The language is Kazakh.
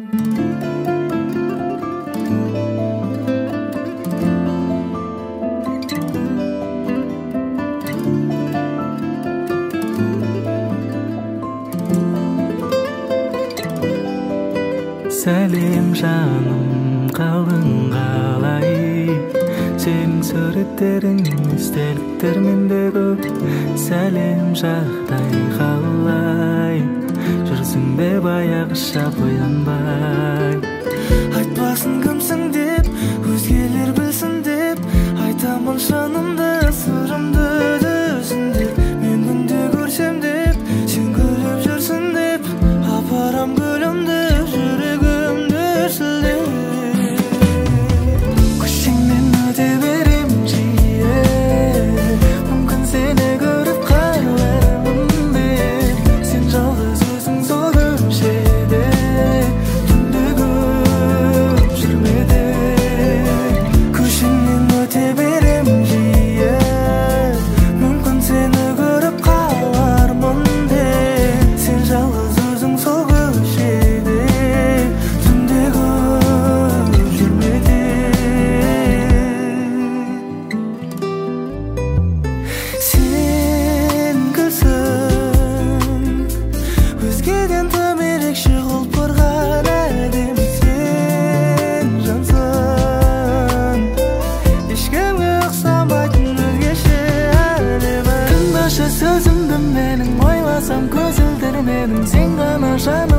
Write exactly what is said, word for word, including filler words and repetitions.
Сәлем жаным, қалың қалай? Сенің суреттерің естеліктер менде көп. Сәлем жағдай қалай? Жүрсің бе баяғыша боянбай? Айтпасын кімсің деп, өзгелер білсін деп, айтамын жанымды, сырымды түсіндеп. Мен күнде көрсем деп, сен күліп жүрсің деп, апарам гүлімді жүрегімді сілдеп. Көшеңнен өте берем жиі, мүмкін сені көріп қалармын деп. Сен жалғыз өзің сол көшеде, түнде көп жүрмеде. Көшеңнен өте берем жиі, мүмкін сені көріп қалармын деп. Сен жалғыз өзің сол көшеде, түнде көп жүрмеде. Сен гүлсің, өзгеден тым ерекше құлпырған әдемі. Сен жансың, ешкімге ұқсамайтын өзгеше әдемі. Тыңдашы сөзімді менің, ойласам көзілдір менің. Сен ғана жаным